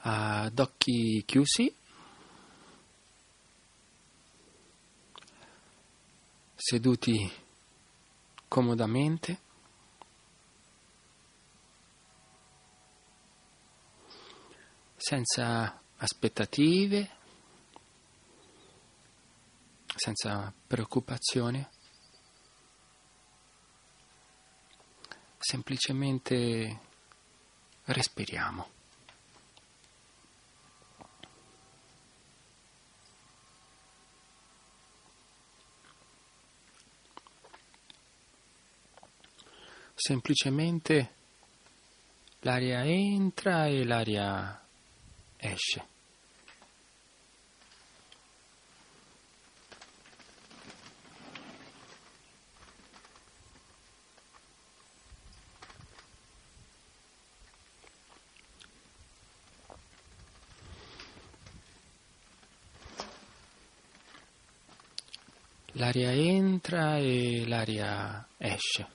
ad occhi chiusi, seduti comodamente, senza aspettative, senza preoccupazione, semplicemente respiriamo. Semplicemente l'aria entra e l'aria esce. L'aria entra e l'aria esce.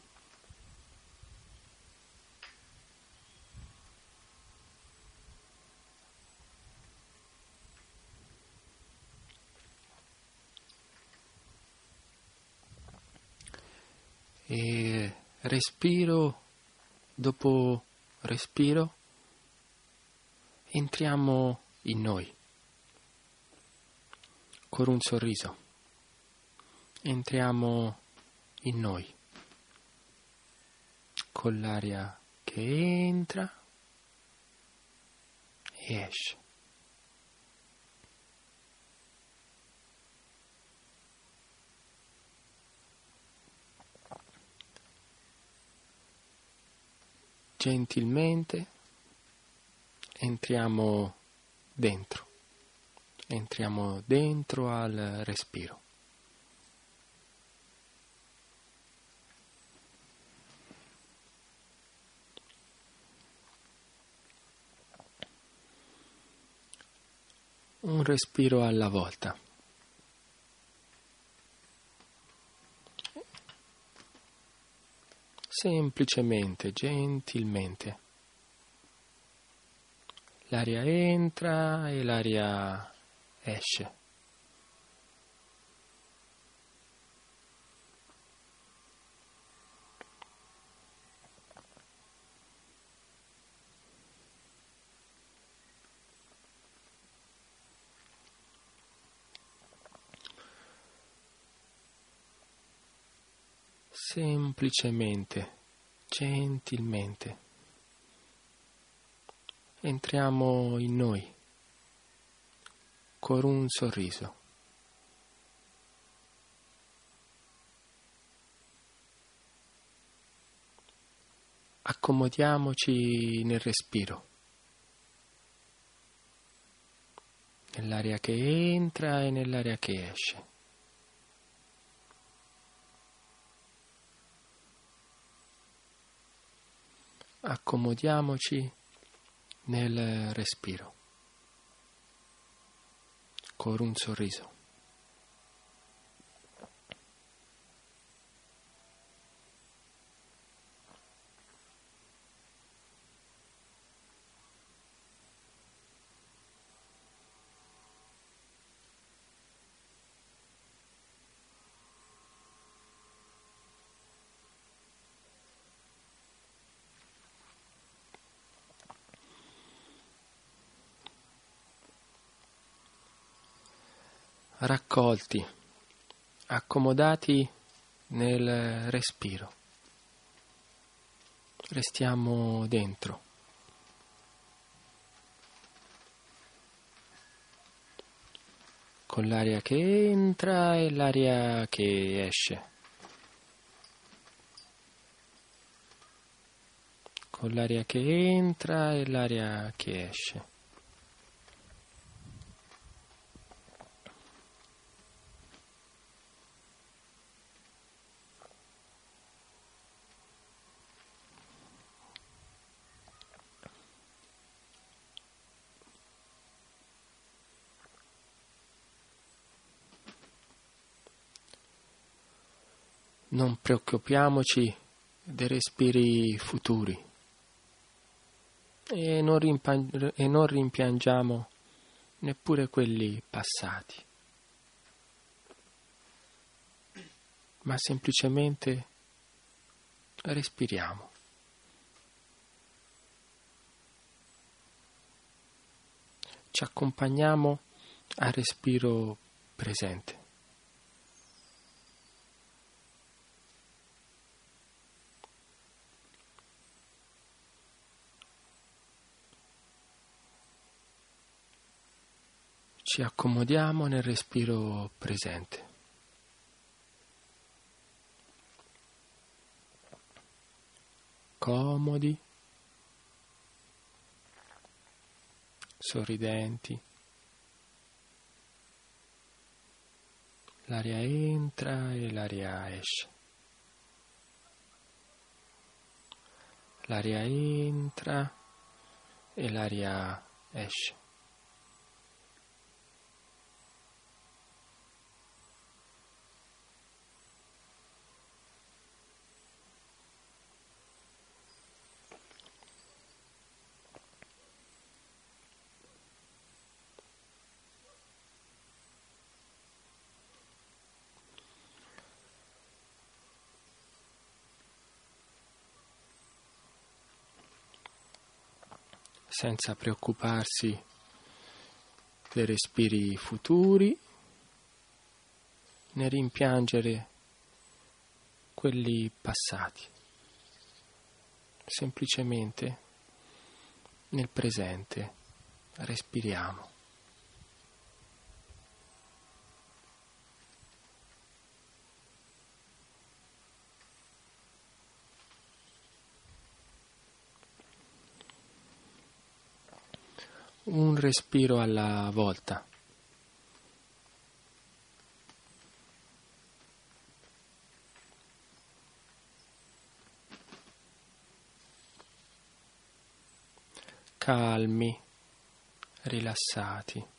E respiro dopo respiro entriamo in noi con un sorriso. Entriamo in noi con l'aria che entra e esce. Gentilmente entriamo dentro al respiro. Un respiro alla volta. Semplicemente, gentilmente. L'aria entra e l'aria esce. Semplicemente, gentilmente, entriamo in noi con un sorriso. Accomodiamoci nel respiro, nell'aria che entra e nell'aria che esce. Accomodiamoci nel respiro, con un sorriso. Raccolti, accomodati nel respiro. Restiamo dentro. Con l'aria che entra e l'aria che esce. Con l'aria che entra e l'aria che esce. Non preoccupiamoci dei respiri futuri. e non rimpiangiamo neppure quelli passati, ma semplicemente respiriamo. Ci accompagniamo al respiro presente. Ci accomodiamo nel respiro presente. Comodi, sorridenti. L'aria entra e l'aria esce. L'aria entra e l'aria esce. Senza preoccuparsi dei respiri futuri, né rimpiangere quelli passati. Semplicemente nel presente respiriamo. Un respiro alla volta. Calmi, rilassati.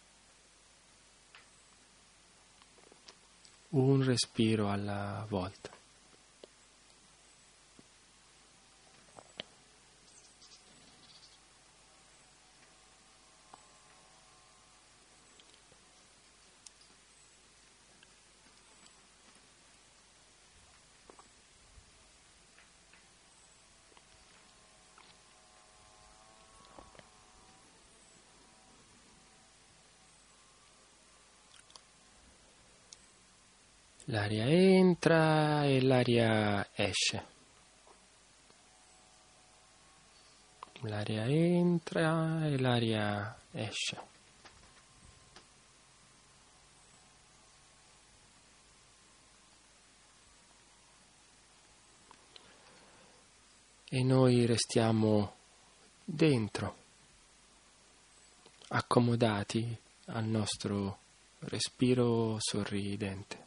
Un respiro alla volta. L'aria entra e l'aria esce. L'aria entra e l'aria esce. E noi restiamo dentro, accomodati al nostro respiro sorridente.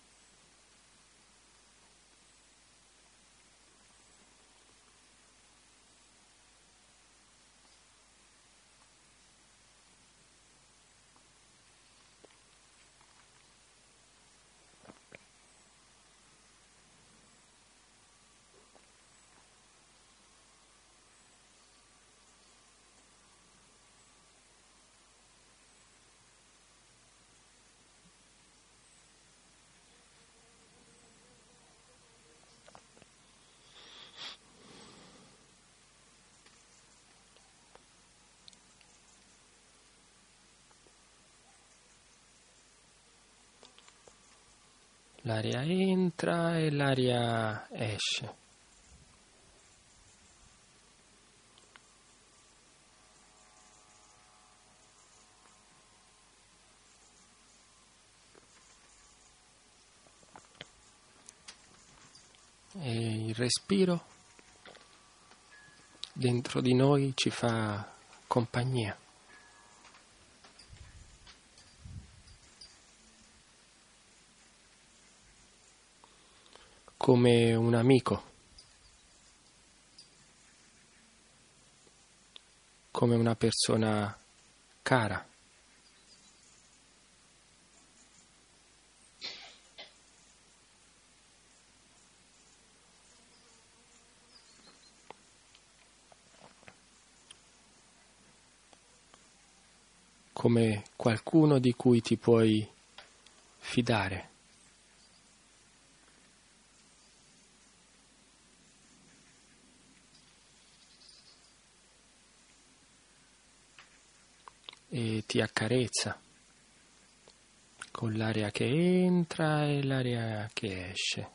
L'aria entra e l'aria esce. E il respiro dentro di noi ci fa compagnia. Come un amico, come una persona cara. come qualcuno di cui ti puoi fidare. E ti accarezza con l'aria che entra e l'aria che esce.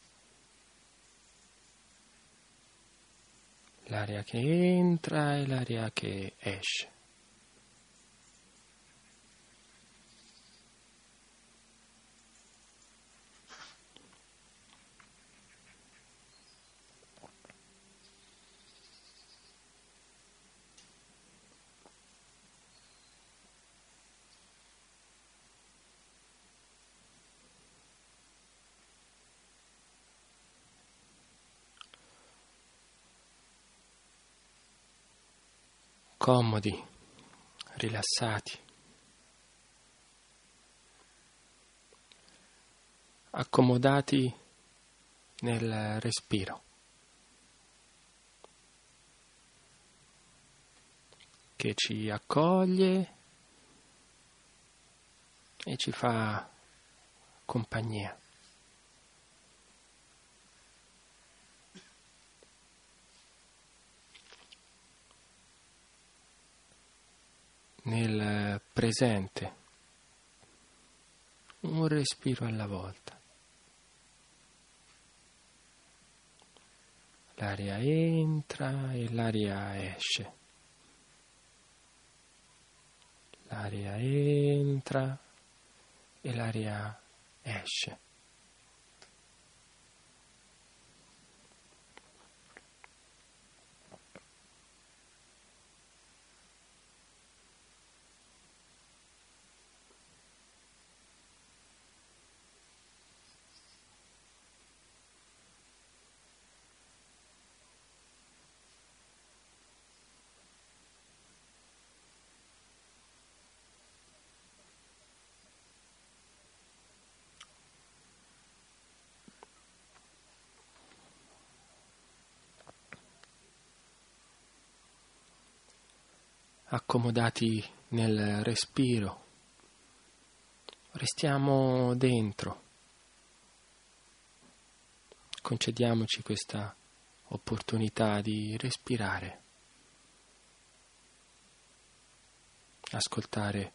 L'aria che entra e l'aria che esce. Comodi, rilassati, accomodati nel respiro, che ci accoglie e ci fa compagnia. Nel presente, un respiro alla volta. L'aria entra e l'aria esce. L'aria entra e l'aria esce. Accomodati nel respiro, restiamo dentro, concediamoci questa opportunità di respirare, ascoltare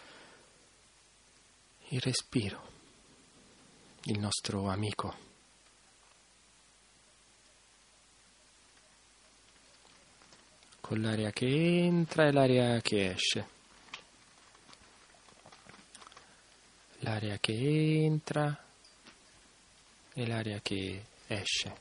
il respiro, il nostro amico. Con l'aria che entra e l'aria che esce. L'aria che entra e l'aria che esce.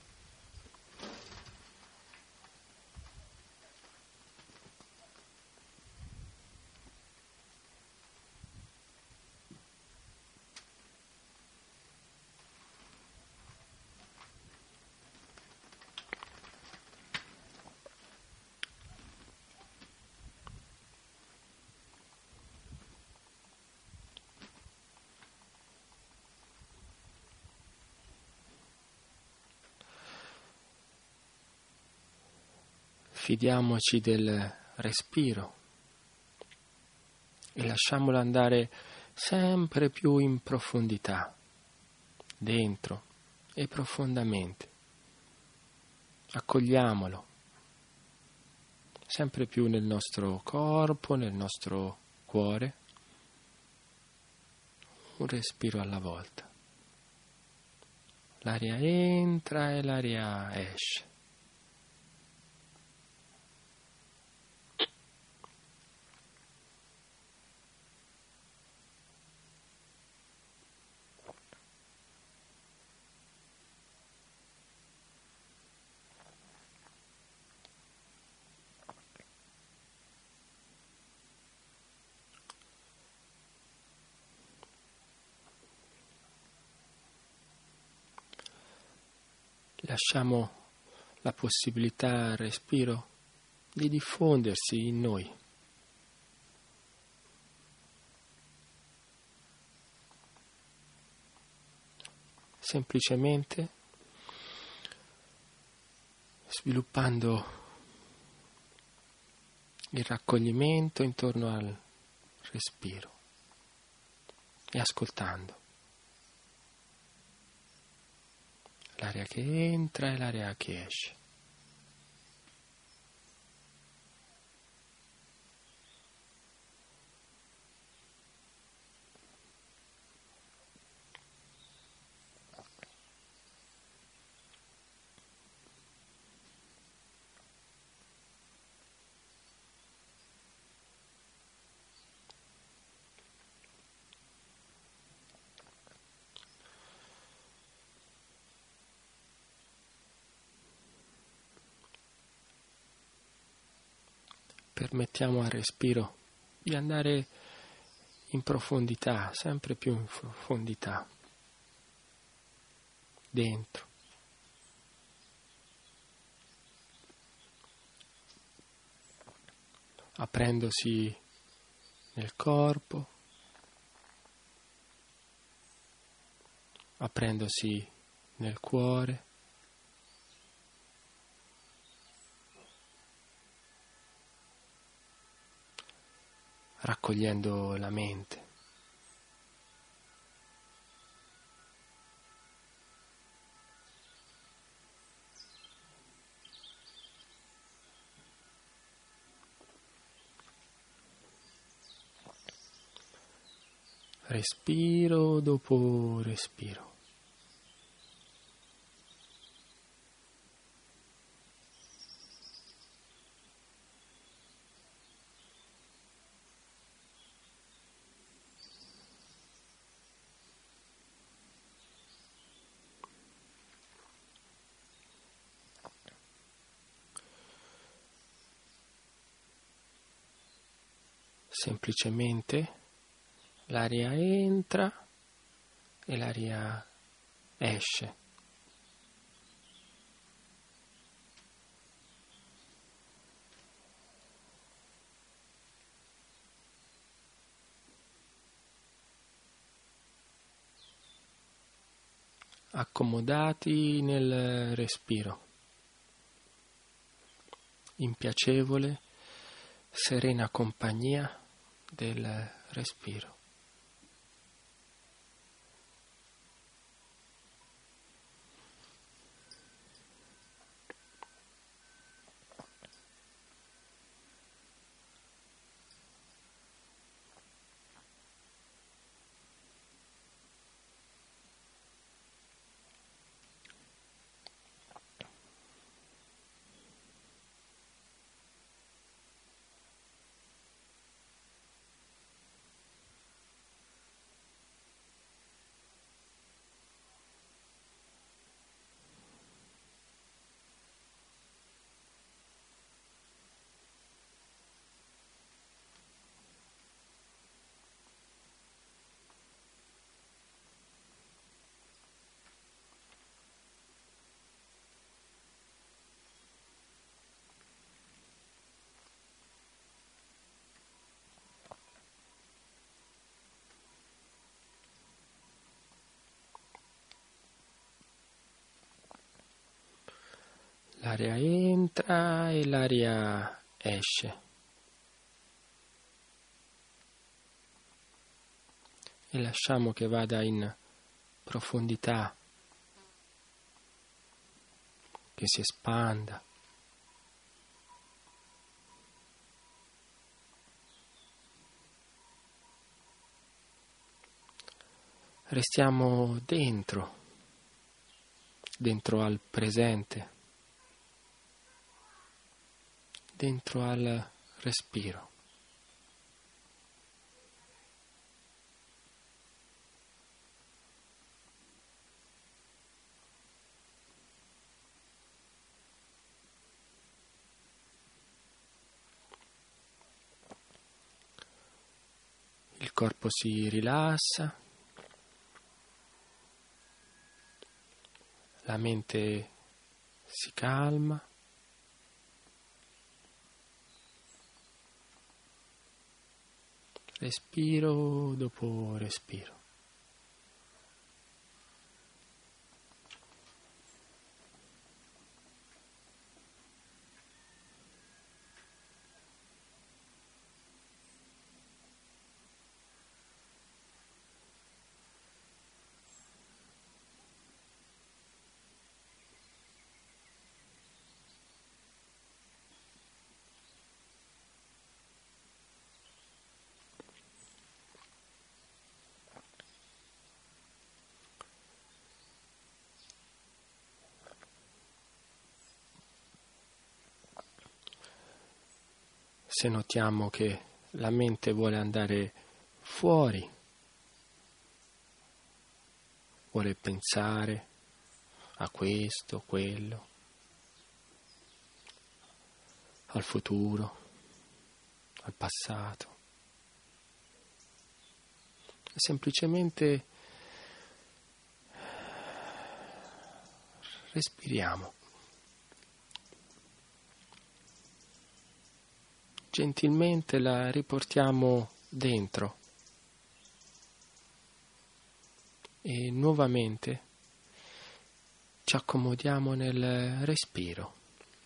Fidiamoci del respiro e lasciamolo andare sempre più in profondità, dentro e profondamente. Accogliamolo sempre più nel nostro corpo, nel nostro cuore, un respiro alla volta. L'aria entra e l'aria esce. Lasciamo la possibilità al respiro di diffondersi in noi. Semplicemente sviluppando il raccoglimento intorno al respiro e ascoltando l'aria che entra e l'aria che esce. Permettiamo al respiro di andare in profondità, sempre più in profondità, dentro. Aprendosi nel corpo, aprendosi nel cuore, raccogliendo la mente. Respiro dopo respiro. Semplicemente l'aria entra e l'aria esce. Accomodati nel respiro, in piacevole, serena compagnia del respiro. L'aria entra e l'aria esce. E lasciamo che vada in profondità, che si espanda. Restiamo dentro al presente, dentro al respiro. Il corpo si rilassa, la mente si calma. Respiro dopo respiro. se notiamo che la mente vuole andare fuori, vuole pensare a questo, quello, al futuro, al passato. Semplicemente respiriamo. Gentilmente la riportiamo dentro e nuovamente ci accomodiamo nel respiro.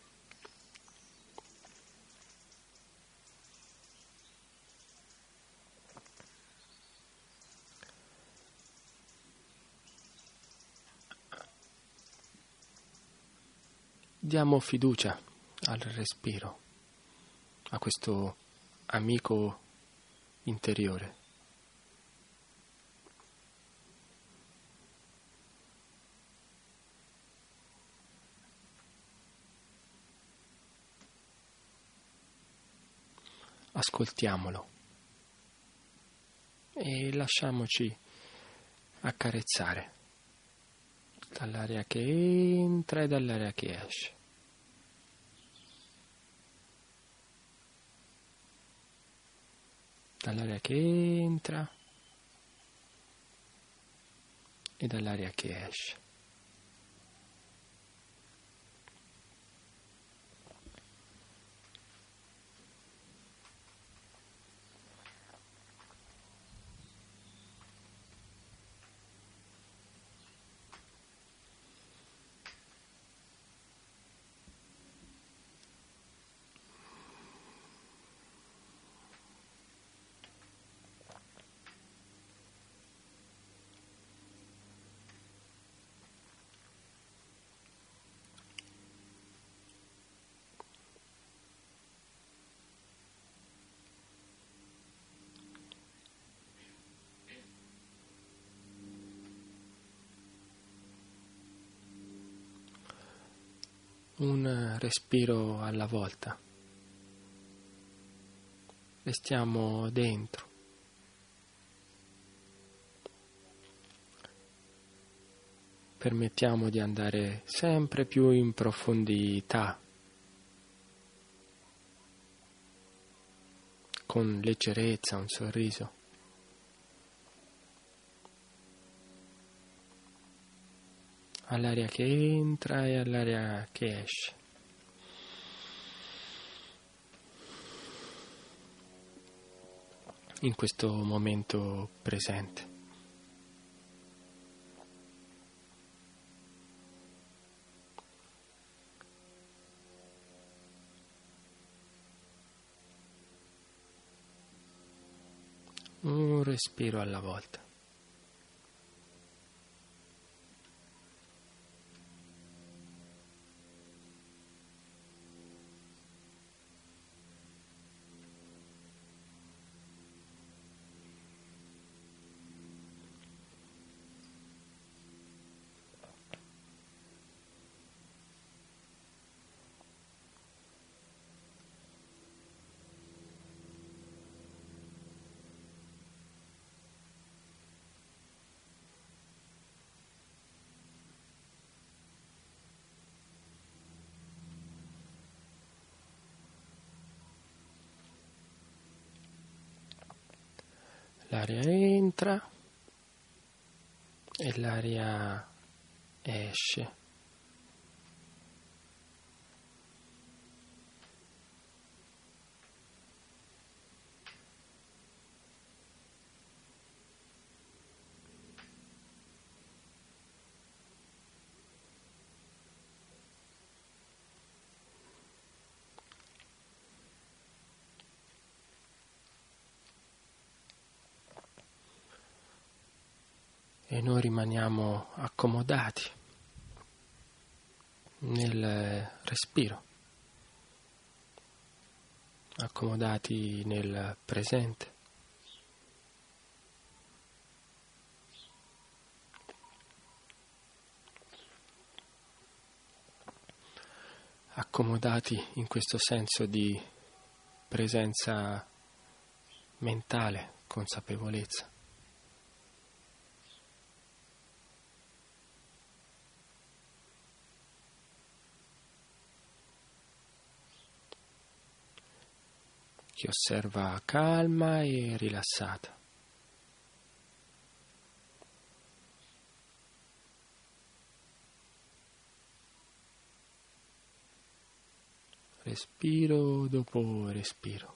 Diamo fiducia al respiro, a questo amico interiore. Ascoltiamolo e lasciamoci accarezzare dall'aria che entra e dall'aria che esce. Dall'aria che entra e dall'aria che esce. Un respiro alla volta. Restiamo dentro. Permettiamo di andare sempre più in profondità, con leggerezza, un sorriso. All'aria che entra e all'aria che esce. In questo momento presente. Un respiro alla volta. L'aria entra e l'aria esce. E noi rimaniamo accomodati nel respiro, accomodati nel presente. Accomodati in questo senso di presenza mentale, consapevolezza. Che osserva calma e rilassata. Respiro dopo respiro.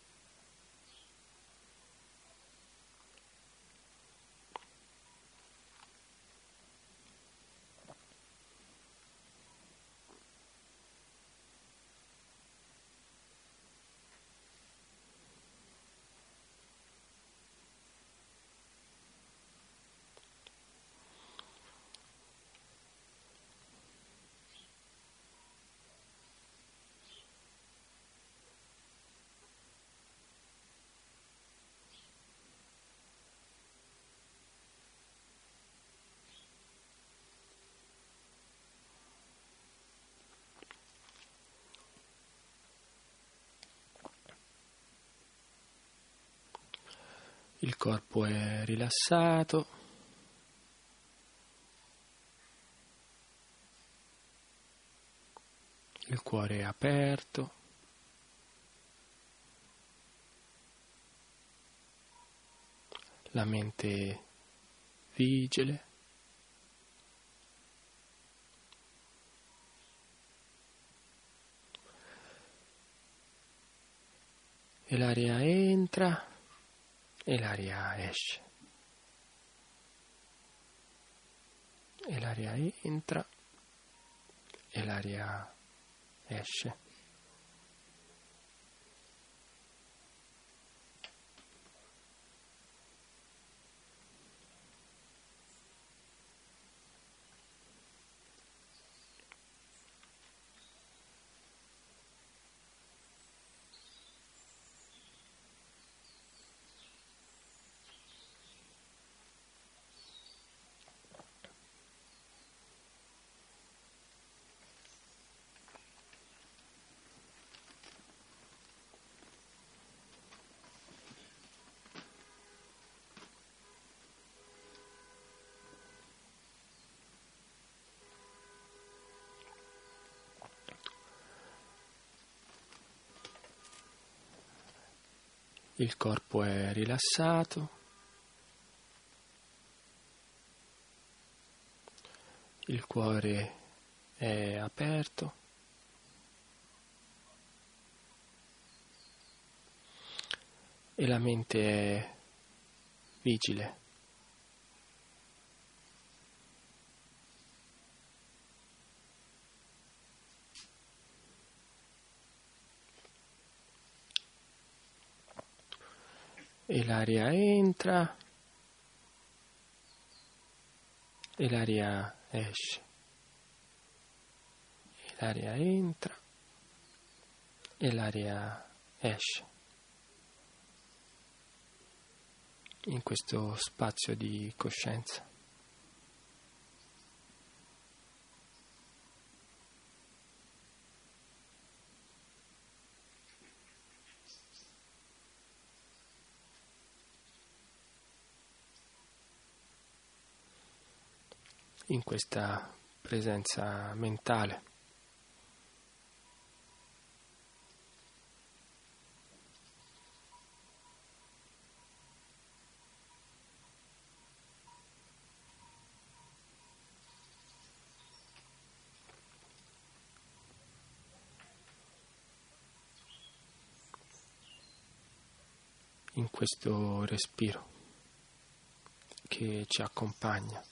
Il corpo è rilassato, il cuore è aperto, la mente vigile, e l'aria entra e l'aria esce, e l'aria entra e l'aria esce. Il corpo è rilassato, il cuore è aperto, e la mente è vigile. E l'aria entra e l'aria esce, e l'aria entra e l'aria esce. In questo spazio di coscienza. In questa presenza mentale. In questo respiro che ci accompagna.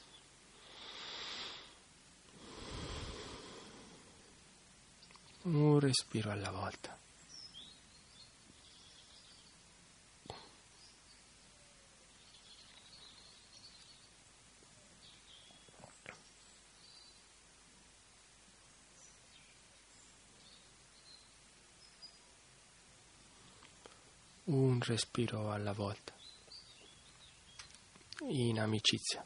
Un respiro alla volta. Un respiro alla volta. In amicizia.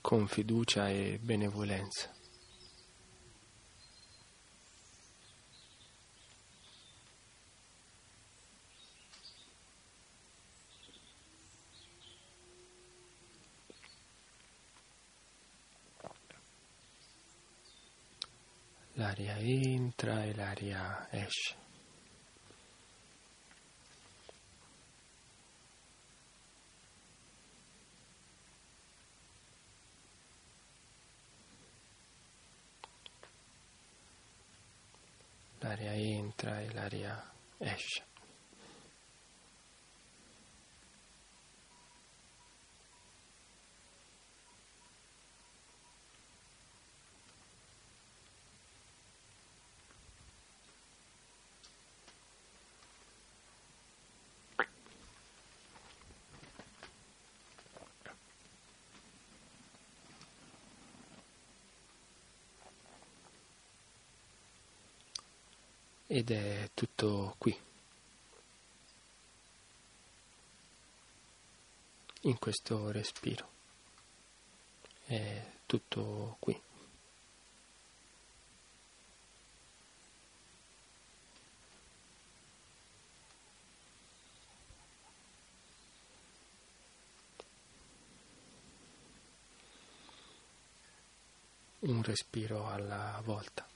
con fiducia e benevolenza. L'aria entra e l'aria esce. L'aria entra e l'aria esce. Ed è tutto qui, in questo respiro. È tutto qui. Un respiro alla volta.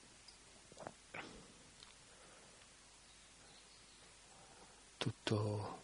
Tutto